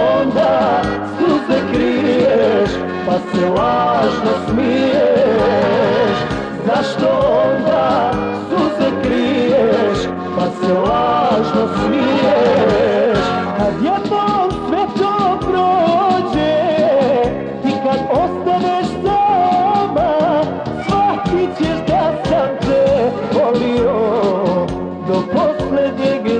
onda suze kriješ, pa se lažno smiješ? Zašto onda suze kriješ, pa se lažno smiješ? Kad jednom sve to prođe i kad ostaneš sama, shvatit ćeš da sam te volio do poslednjeg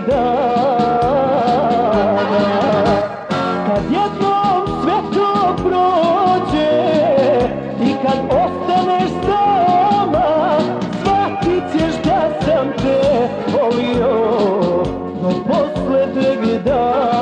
dana. Kad jednom sve to prođe i kad ostaneš sama, shvatit ćeš da sam te volio do poslednjeg dana.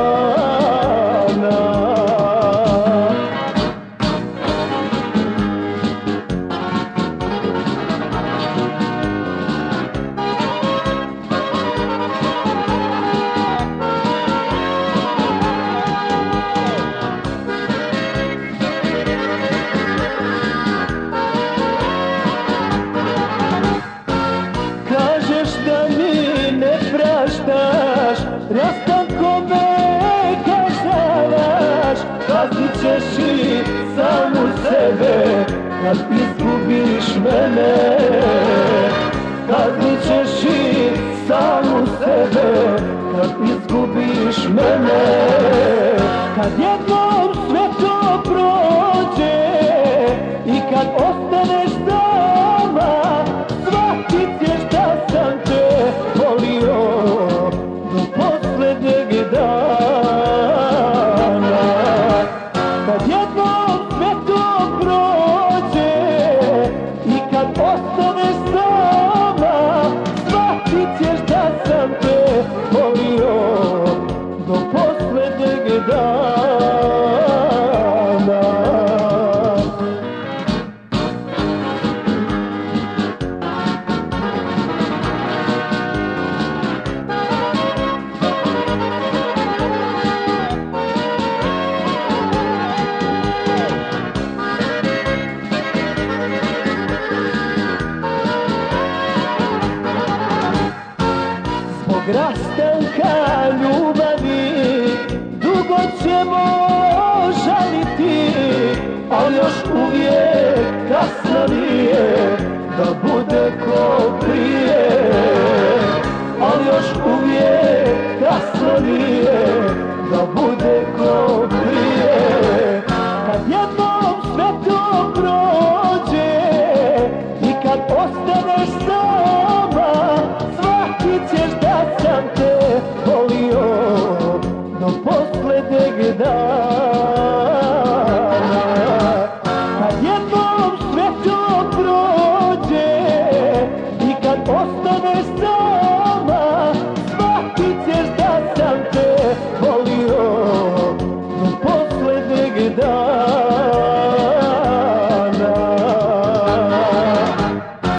Rastankom me kažnjavaš, kaznit ćeš i samu sebe kad izgubiš mene. Kaznit ćeš i samu sebe kad izgubiš mene. Kad jednom sve to prođe i kad ostaneš sama, shvatit ćeš da sam te volio do poslednjeg dana. Kad jednom sve to prođe i kad ostaneš sama, shvatit ćeš da sam te volio do poslednjeg dana. Rastanka ljubavi dugo ćemo žaliti, ali još uvijek kasno nije da bude ko prije. Ali još uvijek kasno nije da bude ko prije. Kad jednom sve to prođe i kad ostaneš sama, shvatit ćeš da sam te volio do poslednjeg dana. Kad jednom sve to prođe i kad ostaneš sam,